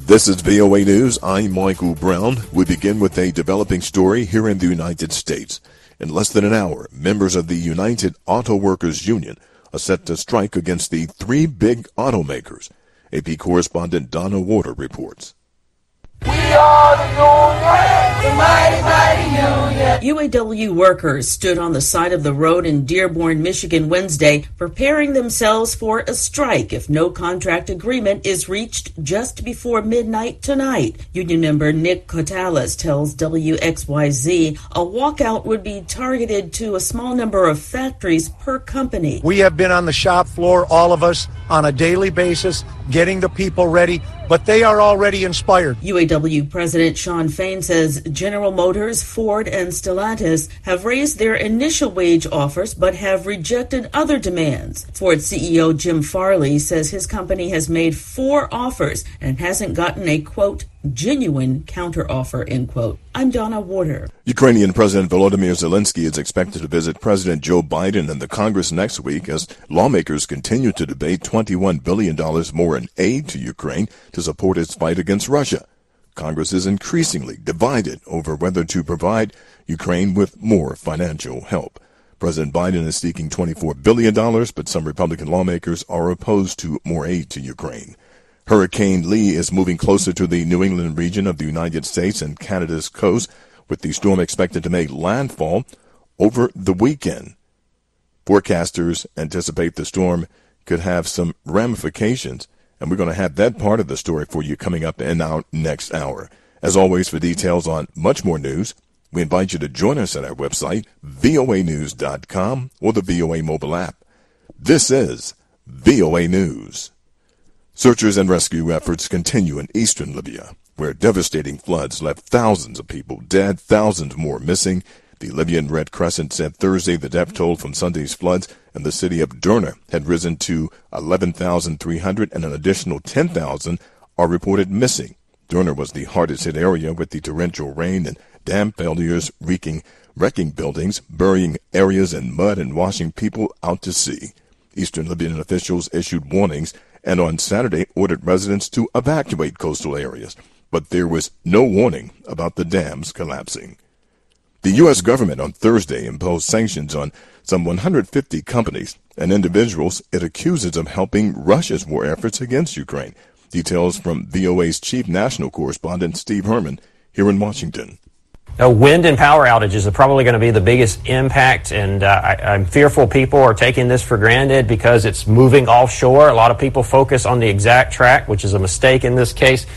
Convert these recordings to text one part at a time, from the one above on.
This is VOA News. I'm Michael Brown. We begin with a developing story here in the United States. In less than an hour, members of the United Auto Workers Union are set to strike against the three big automakers. AP correspondent Donna Warder reports. We are the union, the mighty, mighty union. UAW workers stood on the side of the road in Dearborn, Michigan Wednesday, preparing themselves for a strike if no contract agreement is reached just before midnight tonight. Union member Nick Cotalis tells WXYZ a walkout would be targeted to a small number of factories per company. We have been on the shop floor, all of us, on a daily basis, getting the people ready, but they are already inspired. UAW President Shawn Fain says General Motors, Ford, and Stellantis have raised their initial wage offers but have rejected other demands. Ford CEO Jim Farley says his company has made 4 offers and hasn't gotten a, quote, genuine counteroffer, end quote. I'm Donna Warder. Ukrainian President Volodymyr Zelensky is expected to visit President Joe Biden and the Congress next week as lawmakers continue to debate $21 billion more in aid to Ukraine to support its fight against Russia. Congress is increasingly divided over whether to provide Ukraine with more financial help. President Biden is seeking $24 billion, but some Republican lawmakers are opposed to more aid to Ukraine. Hurricane Lee is moving closer to the New England region of the United States and Canada's coast, with the storm expected to make landfall over the weekend. Forecasters anticipate the storm could have some ramifications, and we're going to have that part of the story for you coming up in our next hour. As always, for details on much more news, we invite you to join us at our website, voanews.com, or the VOA mobile app. This is VOA News. Searchers and rescue efforts continue in eastern Libya, where devastating floods left thousands of people dead, thousands more missing. The Libyan Red Crescent said Thursday the death toll from Sunday's floods in the city of Derna had risen to 11,300 and an additional 10,000 are reported missing. Derna was the hardest hit area with the torrential rain and dam failures wrecking buildings, burying areas in mud and washing people out to sea. Eastern Libyan officials issued warnings and on Saturday ordered residents to evacuate coastal areas, but there was no warning about the dams collapsing. The U.S. government on Thursday imposed sanctions on some 150 companies and individuals it accuses of helping Russia's war efforts against Ukraine. Details from VOA's chief national correspondent, Steve Herman, here in Washington. Wind and power outages are probably going to be the biggest impact, and I'm fearful people are taking this for granted because it's moving offshore. A lot of people focus on the exact track, which is a mistake in this case.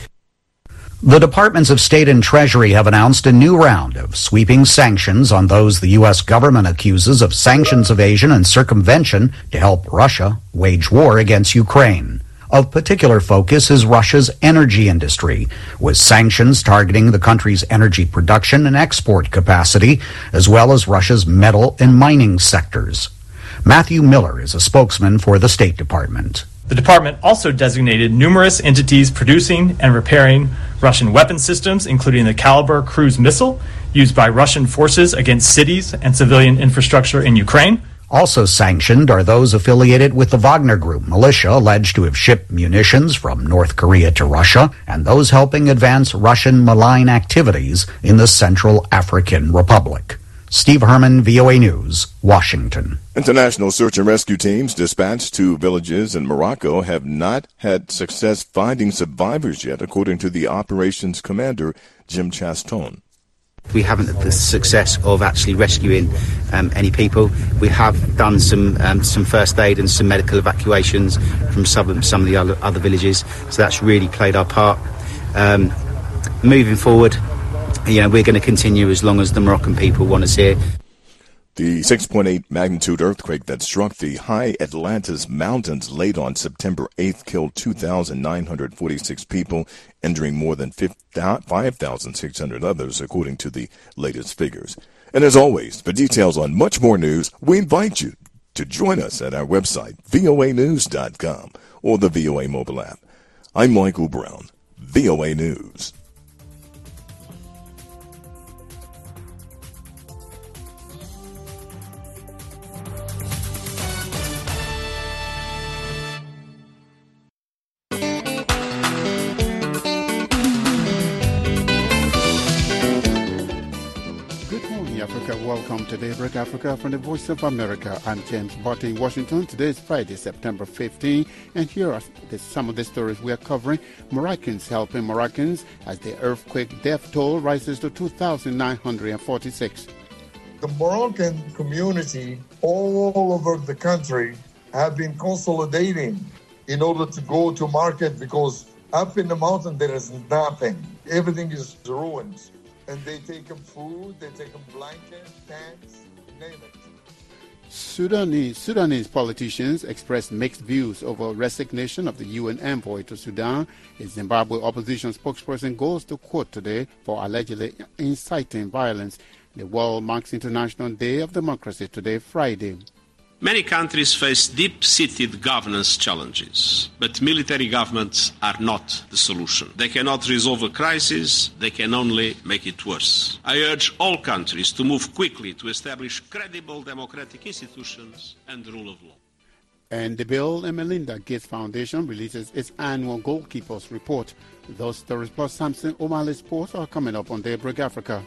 The Departments of State and Treasury have announced a new round of sweeping sanctions on those the U.S. government accuses of sanctions evasion and circumvention to help Russia wage war against Ukraine. Of particular focus is Russia's energy industry, with sanctions targeting the country's energy production and export capacity, as well as Russia's metal and mining sectors. Matthew Miller is a spokesman for the State Department. The department also designated numerous entities producing and repairing Russian weapon systems, including the Kalibr cruise missile used by Russian forces against cities and civilian infrastructure in Ukraine. Also sanctioned are those affiliated with the Wagner Group militia alleged to have shipped munitions from North Korea to Russia, and those helping advance Russian malign activities in the Central African Republic. Steve Herman, VOA News, Washington. International search and rescue teams dispatched to villages in Morocco have not had success finding survivors yet, according to the operations commander, Jim Chaston. We haven't had the success of actually rescuing any people. We have done some first aid and some medical evacuations from some of the other villages, so that's really played our part. Moving forward, we're going to continue as long as the Moroccan people want us here. The 6.8 magnitude earthquake that struck the high Atlantis Mountains late on September 8th killed 2,946 people, injuring more than 5,600 others, according to the latest figures. And as always, for details on much more news, we invite you to join us at our website, voanews.com, or the VOA mobile app. I'm Michael Brown, VOA News. Welcome to Daybreak Africa from the Voice of America. I'm James Botte in Washington. Today is Friday, September 15, and here are some of the stories we are covering. Moroccans helping Moroccans as the earthquake death toll rises to 2,946. The Moroccan community all over the country have been consolidating in order to go to market because up in the mountain there is nothing. Everything is ruined. And they take them food, they take them blankets, tents, name it. Sudanese politicians expressed mixed views over resignation of the UN envoy to Sudan. A Zimbabwe opposition spokesperson goes to court today for allegedly inciting violence. The world marks International Day of Democracy today, Friday. Many countries face deep-seated governance challenges, but military governments are not the solution. They cannot resolve a crisis, they can only make it worse. I urge all countries to move quickly to establish credible democratic institutions and the rule of law. And the Bill and Melinda Gates Foundation releases its annual Goalkeepers Report. Those stories plus Samson O'Malley Sports are coming up on Daybreak Africa.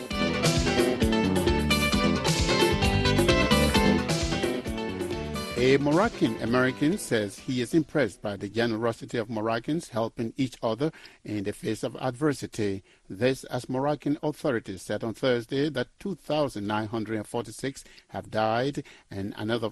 A Moroccan American says he is impressed by the generosity of Moroccans helping each other in the face of adversity. This as Moroccan authorities said on Thursday that 2,946 have died and another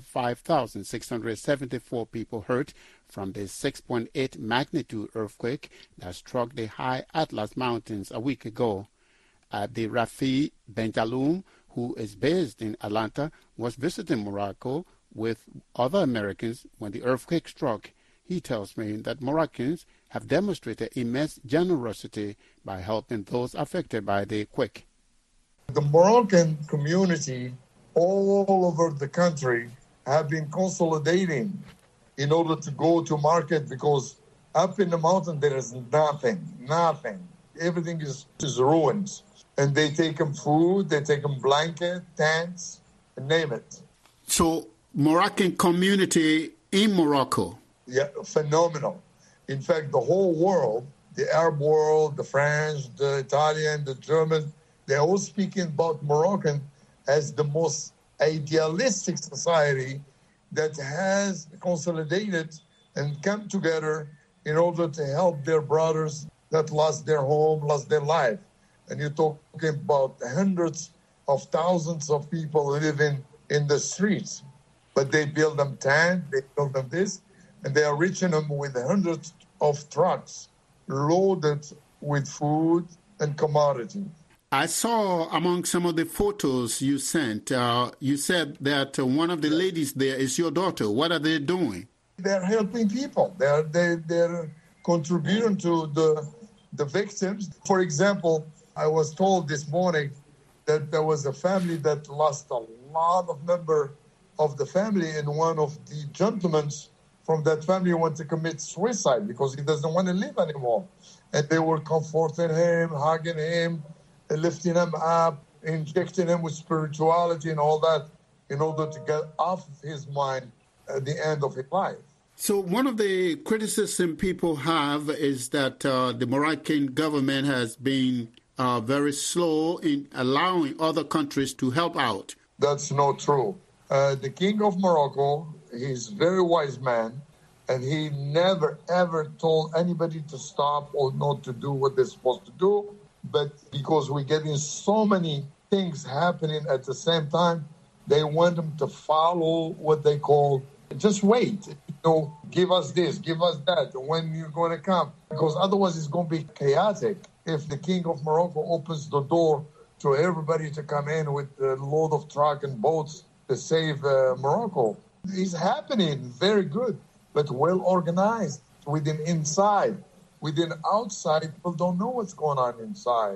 5,674 people hurt from the 6.8 magnitude earthquake that struck the high Atlas Mountains a week ago. Abdi Rafi Benjaloun, who is based in Atlanta, was visiting Morocco with other Americans when the earthquake struck. He tells me that Moroccans have demonstrated immense generosity by helping those affected by the quake. The Moroccan community all over the country have been consolidating in order to go to market because up in the mountain there is nothing. Everything is ruined. And they take them food, they take them blanket, tents, name it. So Moroccan community in Morocco. Yeah, phenomenal. In fact, the whole world, the Arab world, the French, the Italian, the German, they're all speaking about Moroccan as the most idealistic society that has consolidated and come together in order to help their brothers that lost their home, lost their life. And you're talking about hundreds of thousands of people living in the streets. But they build them tents, they build them this, and they are reaching them with hundreds of trucks loaded with food and commodities. I saw among some of the photos you sent, you said that one of the ladies there is your daughter. What are they doing? They're helping people. They're contributing to the victims. For example, I was told this morning that there was a family that lost a lot of members of the family, and one of the gentlemen from that family wanted to commit suicide because he doesn't want to live anymore. And they were comforting him, hugging him, lifting him up, injecting him with spirituality and all that in order to get off his mind at the end of his life. So one of the criticism people have is that the Moroccan government has been very slow in allowing other countries to help out. That's not true. The King of Morocco, he's a very wise man, and he never, ever told anybody to stop or not to do what they're supposed to do. But because we're getting so many things happening at the same time, they want them to follow what they call, just wait. Give us this, give us that, when you're going to come. Because otherwise it's going to be chaotic if the King of Morocco opens the door to everybody to come in with a load of truck and boats to save Morocco. It's happening very good, but well organized within inside. Within outside, people don't know what's going on inside.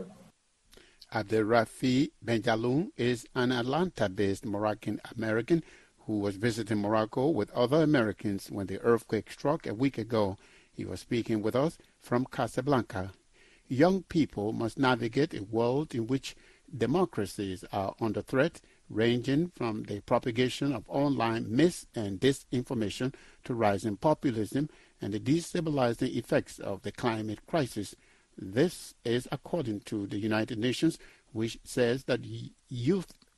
Abdelrafi Benjaloun is an Atlanta-based Moroccan American who was visiting Morocco with other Americans when the earthquake struck a week ago. He was speaking with us from Casablanca. Young people must navigate a world in which democracies are under threat, ranging from the propagation of online mis- and disinformation to rising populism and the destabilizing effects of the climate crisis. This is according to the United Nations, which says that youth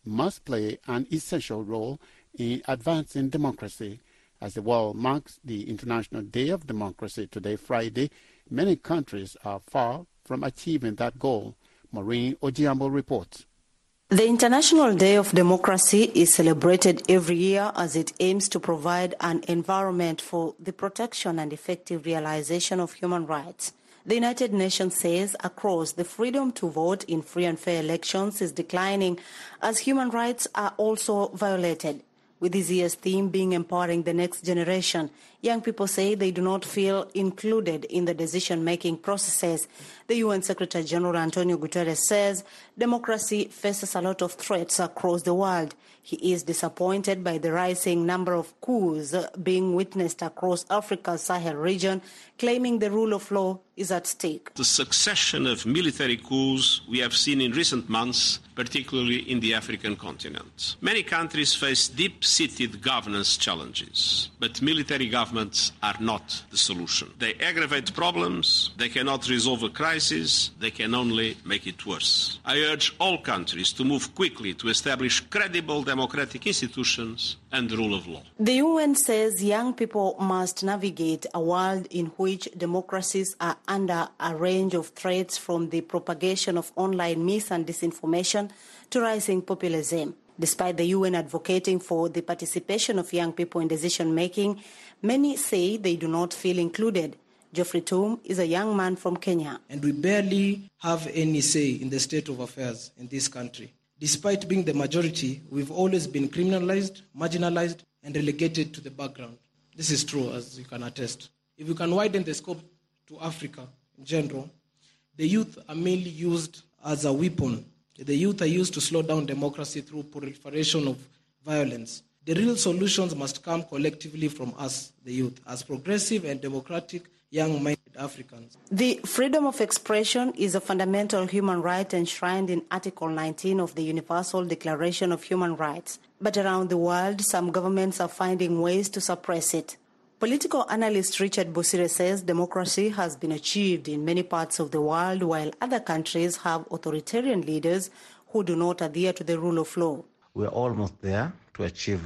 must play an essential role in advancing democracy. As the world marks the International Day of Democracy today, Friday, many countries are far from achieving that goal. Maureen Ojiambo reports. The International Day of Democracy is celebrated every year as it aims to provide an environment for the protection and effective realization of human rights. The United Nations says across the freedom to vote in free and fair elections is declining as human rights are also violated. With this year's theme being empowering the next generation, young people say they do not feel included in the decision-making processes. The UN Secretary General Antonio Guterres says democracy faces a lot of threats across the world. He is disappointed by the rising number of coups being witnessed across Africa's Sahel region, claiming the rule of law is at stake. The succession of military coups we have seen in recent months, particularly in the African continent. Many countries face deep-seated governance challenges, but military governments are not the solution. They aggravate problems, they cannot resolve a crisis, they can only make it worse. I urge all countries to move quickly to establish credible democratic institutions and the rule of law. The UN says young people must navigate a world in which democracies are under a range of threats, from the propagation of online mis and disinformation to rising populism. Despite the UN advocating for the participation of young people in decision-making, many say they do not feel included. Geoffrey Toom is a young man from Kenya. And we barely have any say in the state of affairs in this country. Despite being the majority, we've always been criminalized, marginalized, and relegated to the background. This is true, as you can attest. If you can widen the scope to Africa in general, the youth are mainly used as a weapon. The youth are used to slow down democracy through proliferation of violence. The real solutions must come collectively from us, the youth, as progressive and democratic young-minded Africans. The freedom of expression is a fundamental human right enshrined in Article 19 of the Universal Declaration of Human Rights. But around the world, some governments are finding ways to suppress it. Political analyst Richard Bosire says democracy has been achieved in many parts of the world, while other countries have authoritarian leaders who do not adhere to the rule of law. We're almost there to achieve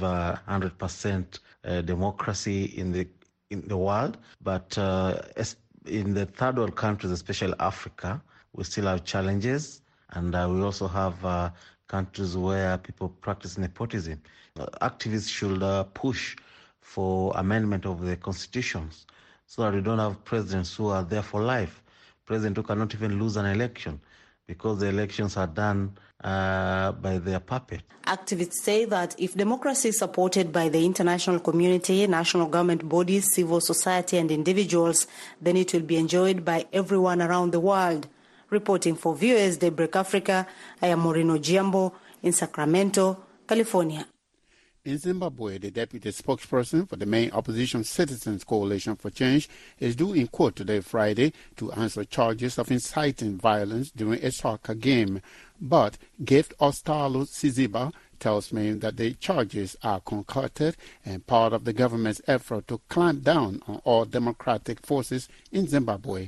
100% democracy in the world, but in the third world countries, especially Africa, we still have challenges, and we also have countries where people practice nepotism. Activists should push for amendment of the constitutions so that we don't have presidents who are there for life, presidents who cannot even lose an election because the elections are done by their puppet. Activists say that if democracy is supported by the international community, national government bodies, civil society and individuals, then it will be enjoyed by everyone around the world. Reporting for VOA's Daybreak Africa, I am Maureen Ojiambo in Sacramento, California. In Zimbabwe, the deputy spokesperson for the main opposition Citizens Coalition for Change is due in court today, Friday, to answer charges of inciting violence during a soccer game. But Gift Ostalo Siziba tells me that the charges are concocted and part of the government's effort to clamp down on all democratic forces in Zimbabwe.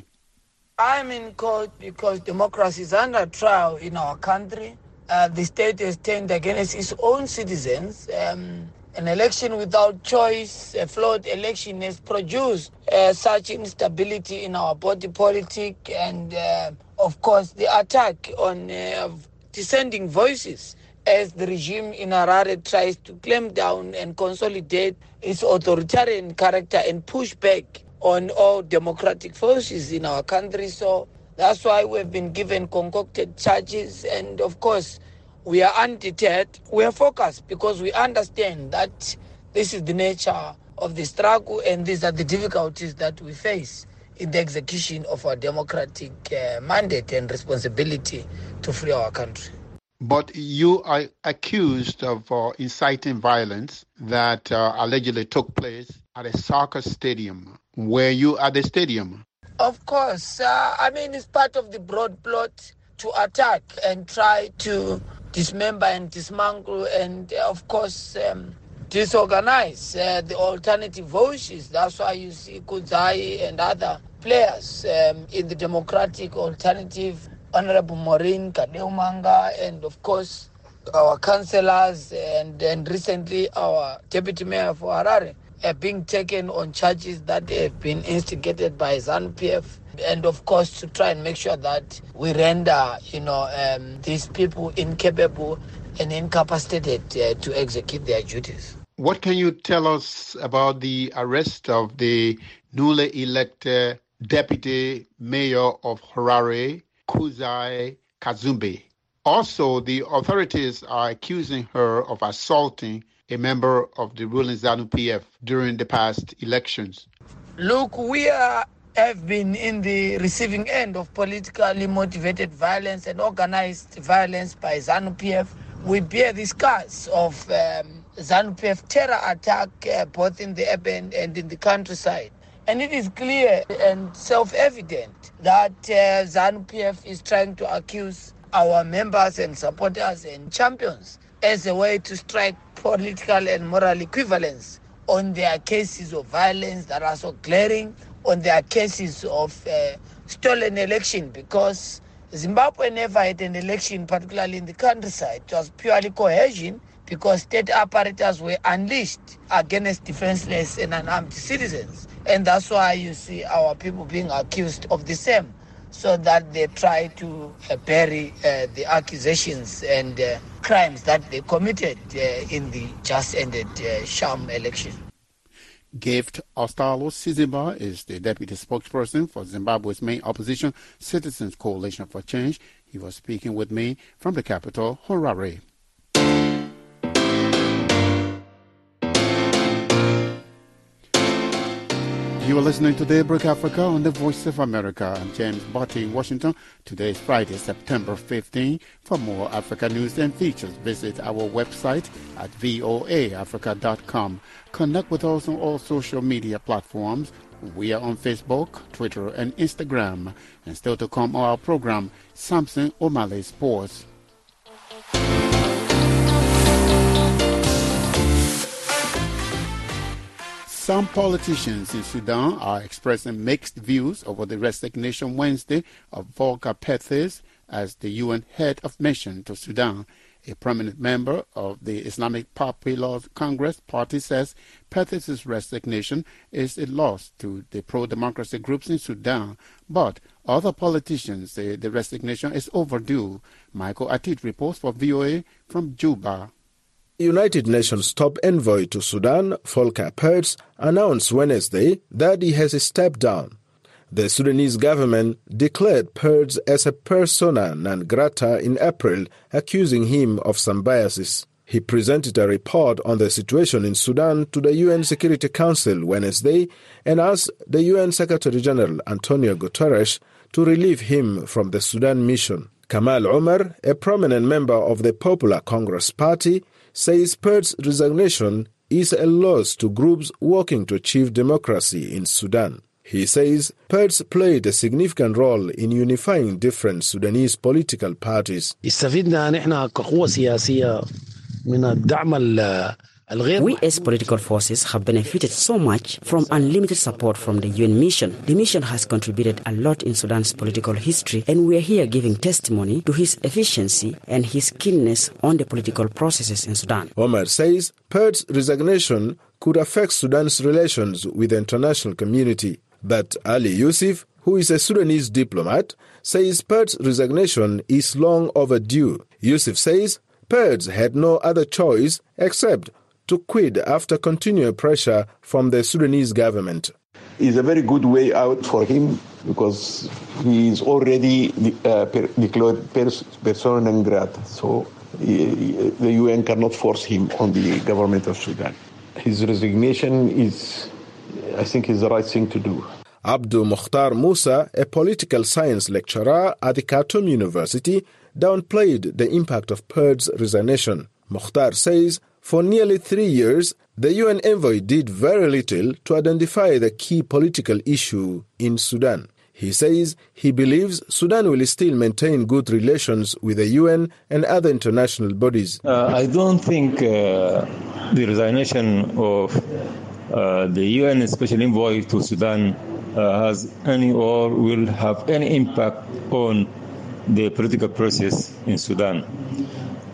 I'm in court because democracy is under trial in our country. The state has turned against its own citizens. An election without choice, a flawed election, has produced such instability in our body politic and, of course, the attack on dissenting voices as the regime in Harare tries to clamp down and consolidate its authoritarian character and push back on all democratic forces in our country. So that's why we've been given concocted charges, and of course we are undeterred. We are focused because we understand that this is the nature of the struggle and these are the difficulties that we face in the execution of our democratic mandate and responsibility to free our country. But you are accused of inciting violence that allegedly took place at a soccer stadium. Were you at the stadium? Of course. It's part of the broad plot to attack and try to dismember and dismantle and, of course, disorganize the alternative voices. That's why you see Kudzai and other players in the democratic alternative, Honorable Maureen Kadeumanga, and, of course, our councillors and recently our deputy mayor for Harare being taken on charges that have been instigated by ZANU-PF, and of course to try and make sure that we render these people incapable and incapacitated to execute their duties. What can you tell us about the arrest of the newly elected deputy mayor of Harare, Kuzai Kazumbe? Also, the authorities are accusing her of assaulting a member of the ruling ZANU-PF during the past elections. Look, we have been in the receiving end of politically motivated violence and organized violence by ZANU-PF. We bear the scars of ZANU-PF terror attack both in the urban and in the countryside. And it is clear and self-evident that ZANU-PF is trying to accuse our members and supporters and champions as a way to strike political and moral equivalence on their cases of violence that are so glaring, on their cases of stolen election, because Zimbabwe never had an election, particularly in the countryside. It was purely cohesion because state apparatus were unleashed against defenseless and unarmed citizens. And that's why you see our people being accused of the same, so that they try to bury the accusations and crimes that they committed in the just ended sham election. Gift Ostalo Sizimba is the deputy spokesperson for Zimbabwe's main opposition, Citizens Coalition for Change. He was speaking with me from the capital, Harare. You are listening to Daybreak Africa on the Voice of America. I'm James Botti in Washington. Today is Friday, September 15. For more Africa news and features, visit our website at voaafrica.com. Connect with us on all social media platforms. We are on Facebook, Twitter, and Instagram. And still to come on our program, Samson O'Malley Sports. Some politicians in Sudan are expressing mixed views over the resignation Wednesday of Volker Perthes as the UN head of mission to Sudan. A prominent member of the Islamic Popular Congress Party says Perthes' resignation is a loss to the pro-democracy groups in Sudan, but other politicians say the resignation is overdue. Michael Atit reports for VOA from Juba. United Nations top envoy to Sudan, Volker Perthes, announced Wednesday that he has stepped down. The Sudanese government declared Perthes as a persona non grata in April, accusing him of some biases. He presented a report on the situation in Sudan to the UN Security Council Wednesday and asked the UN Secretary-General Antonio Guterres to relieve him from the Sudan mission. Kamal Omar, a prominent member of the Popular Congress Party, says Perthes' resignation is a loss to groups working to achieve democracy in Sudan. He says Perthes played a significant role in unifying different Sudanese political parties. We as political forces have benefited so much from unlimited support from the UN mission. The mission has contributed a lot in Sudan's political history, and we are here giving testimony to his efficiency and his keenness on the political processes in Sudan. Omar says Perthes' resignation could affect Sudan's relations with the international community. But Ali Yusuf, who is a Sudanese diplomat, says Perthes' resignation is long overdue. Yusuf says Perthes had no other choice except to quit after continual pressure from the Sudanese government. It's a very good way out for him because he is already declared persona non grata. So the UN cannot force him on the government of Sudan. His resignation is, I think, is the right thing to do. Abdul Mukhtar Musa, a political science lecturer at the Khartoum University, downplayed the impact of Perthes' resignation. Mukhtar says for nearly 3 years, the UN envoy did very little to identify the key political issue in Sudan. He says he believes Sudan will still maintain good relations with the UN and other international bodies. I don't think the resignation of the UN Special Envoy to Sudan has any or will have any impact on the political process in Sudan.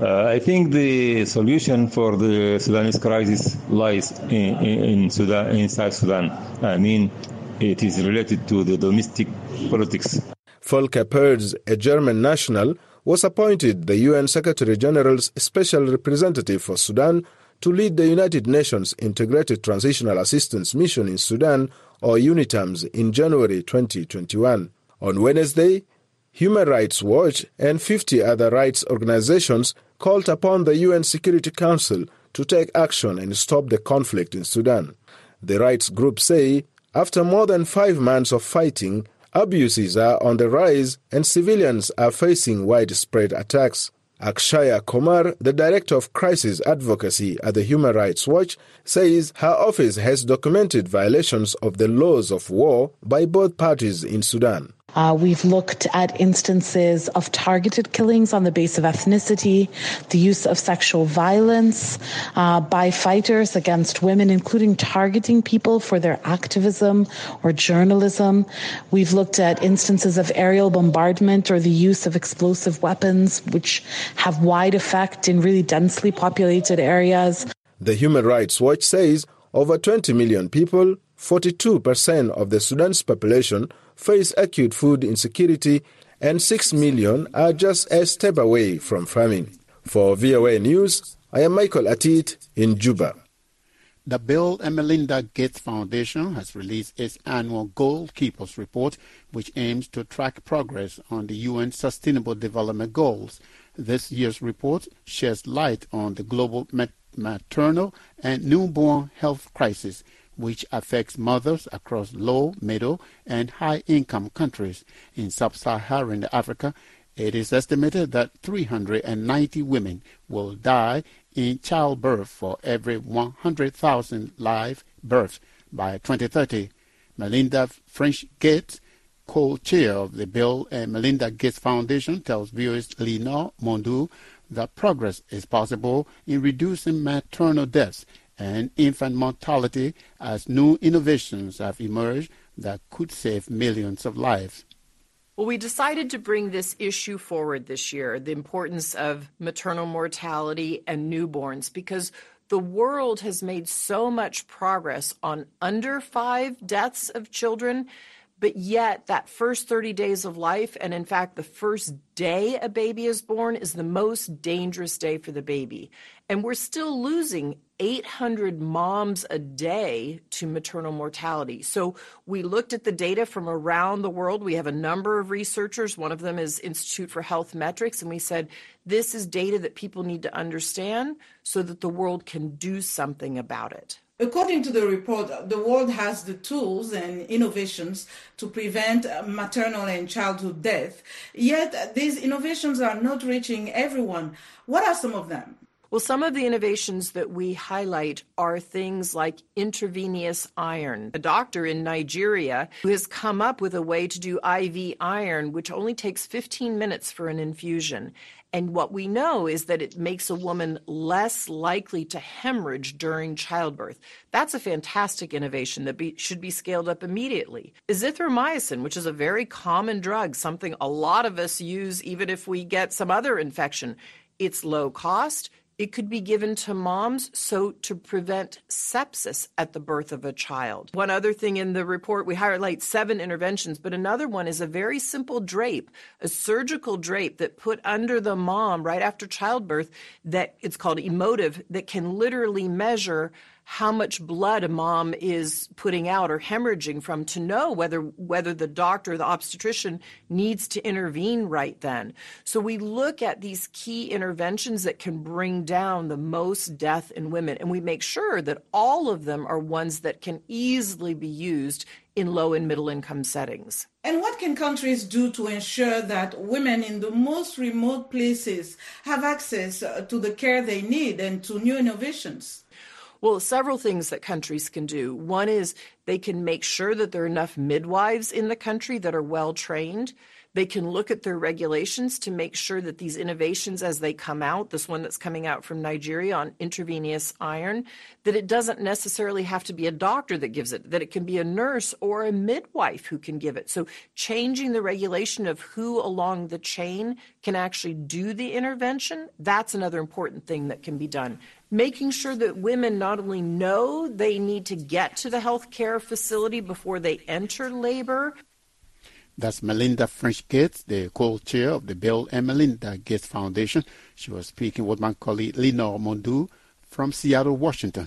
I think the solution for the Sudanese crisis lies in Sudan, in South Sudan. I mean, it is related to the domestic politics. Volker Perthes, a German national, was appointed the UN Secretary-General's Special Representative for Sudan to lead the United Nations Integrated Transitional Assistance Mission in Sudan, or UNITAMS, in January 2021. On Wednesday, Human Rights Watch and 50 other rights organizations called upon the UN Security Council to take action and stop the conflict in Sudan. The rights groups say after more than 5 months of fighting, abuses are on the rise and civilians are facing widespread attacks. Akshaya Kumar, the director of crisis advocacy at the Human Rights Watch, says her office has documented violations of the laws of war by both parties in Sudan. We've looked at instances of targeted killings on the basis of ethnicity, the use of sexual violence by fighters against women, including targeting people for their activism or journalism. We've looked at instances of aerial bombardment or the use of explosive weapons, which have wide effect in really densely populated areas. The Human Rights Watch says over 20 million people, 42% of the Sudan's population, face acute food insecurity, and 6 million are just a step away from famine. For VOA News, I am Michael Atit in Juba. The Bill and Melinda Gates Foundation has released its annual Goalkeepers Report, which aims to track progress on the UN Sustainable Development Goals. This year's report sheds light on the global maternal and newborn health crisis, which affects mothers across low, middle, and high-income countries. In sub-Saharan Africa, it is estimated that 390 women will die in childbirth for every 100,000 live births by 2030. Melinda French Gates, co-chair of the Bill and Melinda Gates Foundation, tells viewers Lina Mondu that progress is possible in reducing maternal deaths and infant mortality as new innovations have emerged that could save millions of lives. Well, we decided to bring this issue forward this year, the importance of maternal mortality and newborns, because the world has made so much progress on under 5 deaths of children, but yet that first 30 days of life, and in fact the first day a baby is born, is the most dangerous day for the baby. And we're still losing 800 moms a day to maternal mortality. So we looked at the data from around the world. We have a number of researchers. One of them is Institute for Health Metrics. And we said, this is data that people need to understand so that the world can do something about it. According to the report, the world has the tools and innovations to prevent maternal and childhood death. Yet these innovations are not reaching everyone. What are some of them? Well, some of the innovations that we highlight are things like intravenous iron. A doctor in Nigeria who has come up with a way to do IV iron, which only takes 15 minutes for an infusion. And what we know is that it makes a woman less likely to hemorrhage during childbirth. That's a fantastic innovation that should be scaled up immediately. Azithromycin, which is a very common drug, something a lot of us use even if we get some other infection. It's low cost. It could be given to moms to prevent sepsis at the birth of a child. One other thing in the report, we highlight 7 interventions, but another one is a very simple drape, a surgical drape that put under the mom right after childbirth, that it's called Emotive, that can literally measure how much blood a mom is putting out or hemorrhaging from to know whether the doctor, the obstetrician, needs to intervene right then. So we look at these key interventions that can bring down the most death in women, and we make sure that all of them are ones that can easily be used in low and middle income settings. And what can countries do to ensure that women in the most remote places have access to the care they need and to new innovations? Well, several things that countries can do. One is they can make sure that there are enough midwives in the country that are well trained. They can look at their regulations to make sure that these innovations as they come out, this one that's coming out from Nigeria on intravenous iron, that it doesn't necessarily have to be a doctor that gives it, that it can be a nurse or a midwife who can give it. So changing the regulation of who along the chain can actually do the intervention, that's another important thing that can be done. Making sure that women not only know they need to get to the healthcare facility before they enter labor. That's Melinda French Gates, the co-chair of the Bill and Melinda Gates Foundation. She was speaking with my colleague Lenore Mondu from Seattle, Washington.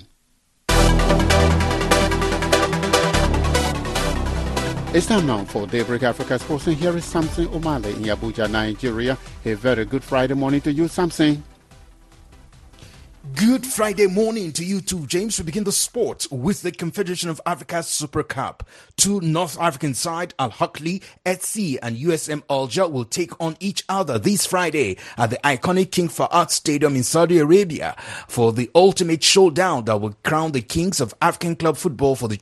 It's time now for Daybreak Africa Sports, and here is Samson Omale in Abuja, Nigeria. A very good Friday morning to you, Samson. Good Friday morning to you too, James. We begin the sport with the Confederation of Africa Super Cup. Two North African sides, Al Ahly SC and USM Alger, will take on each other this Friday at the iconic King Fahd Stadium in Saudi Arabia for the ultimate showdown that will crown the kings of African club football for the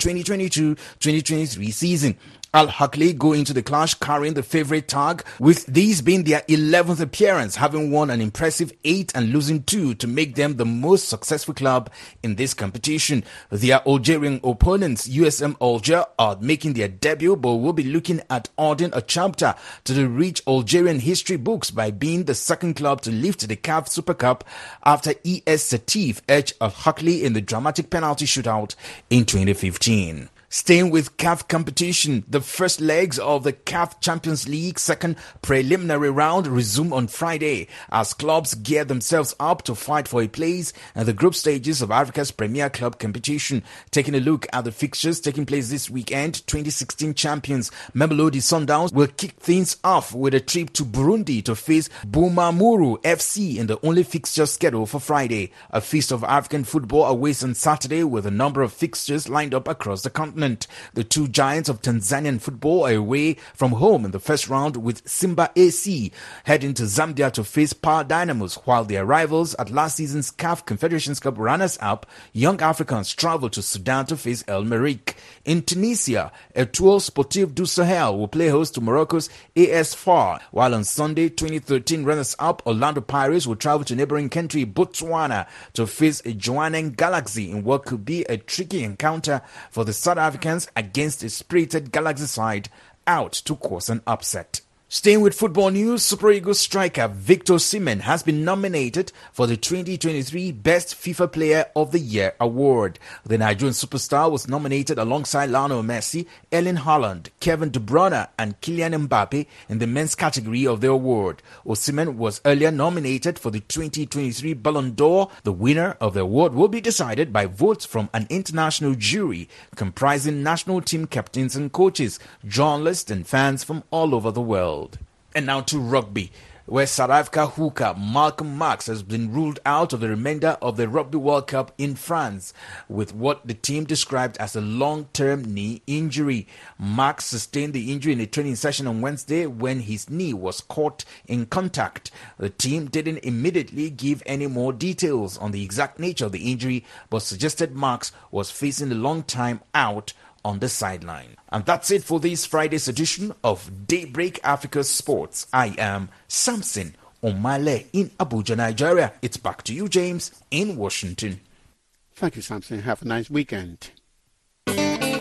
2022-2023 season. Al Ahly go into the clash carrying the favorite tag, with these being their 11th appearance, having won an impressive 8 and losing 2 to make them the most successful club in this competition. Their Algerian opponents, USM Alger, are making their debut, but will be looking at adding a chapter to the rich Algerian history books by being the second club to lift the CAF Super Cup after ES Setif edged Al Ahly in the dramatic penalty shootout in 2015. Staying with CAF competition, the first legs of the CAF Champions League second preliminary round resume on Friday as clubs gear themselves up to fight for a place in the group stages of Africa's Premier Club competition. Taking a look at the fixtures taking place this weekend, 2016 champions Mamelodi Sundowns will kick things off with a trip to Burundi to face Bumamuru FC in the only fixture scheduled for Friday. A feast of African football awaits on Saturday with a number of fixtures lined up across the continent. The two giants of Tanzanian football are away from home in the first round, with Simba AC heading to Zambia to face Power Dynamos, while their rivals at last season's CAF Confederations Cup runners-up, Young Africans, travel to Sudan to face El Merreikh. In Tunisia, Etoile Sportive du Sahel will play host to Morocco's AS FAR, while on Sunday, 2013 runners-up Orlando Pirates will travel to neighboring country Botswana to face a Jwaneng Galaxy in what could be a tricky encounter for the South Africans against a spirited Galaxy side out to cause an upset. Staying with football news, Super Eagles striker Victor Osimhen has been nominated for the 2023 Best FIFA Player of the Year award. The Nigerian superstar was nominated alongside Lionel Messi, Erling Haaland, Kevin De Bruyne and Kylian Mbappe in the men's category of the award. Osimhen was earlier nominated for the 2023 Ballon d'Or. The winner of the award will be decided by votes from an international jury comprising national team captains and coaches, journalists and fans from all over the world. And now to rugby, where South Africa hooker Malcolm Marx has been ruled out of the remainder of the Rugby World Cup in France with what the team described as a long-term knee injury. Marx sustained the injury in a training session on Wednesday when his knee was caught in contact. The team didn't immediately give any more details on the exact nature of the injury, but suggested Marx was facing a long time out on the sideline. And that's it for this Friday's edition of Daybreak Africa Sports. I am Samson Omale in Abuja, Nigeria. It's back to you, James, in Washington. Thank you, Samson. Have a nice weekend. And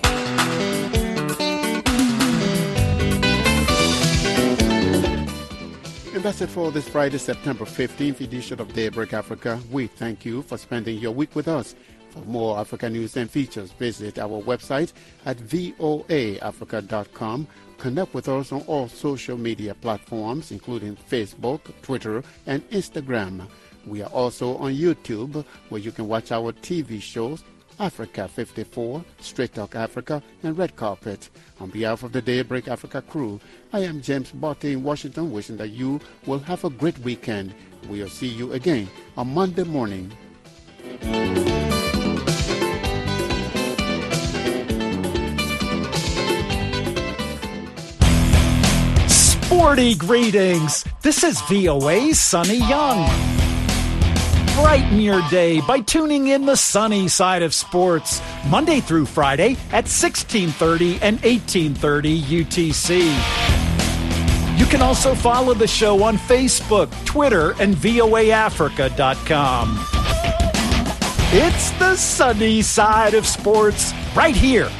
that's it for this Friday, September 15th edition of Daybreak Africa. We thank you for spending your week with us. For more Africa news and features, visit our website at voaafrica.com. Connect with us on all social media platforms, including Facebook, Twitter, and Instagram. We are also on YouTube, where you can watch our TV shows, Africa 54, Straight Talk Africa, and Red Carpet. On behalf of the Daybreak Africa crew, I am James Botte in Washington, wishing that you will have a great weekend. We'll see you again on Monday morning. Sporty greetings. This is VOA's Sunny Young. Brighten your day by tuning in the sunny side of sports, Monday through Friday at 1630 and 1830 UTC. You can also follow the show on Facebook, Twitter, and voaafrica.com. It's the sunny side of sports, right here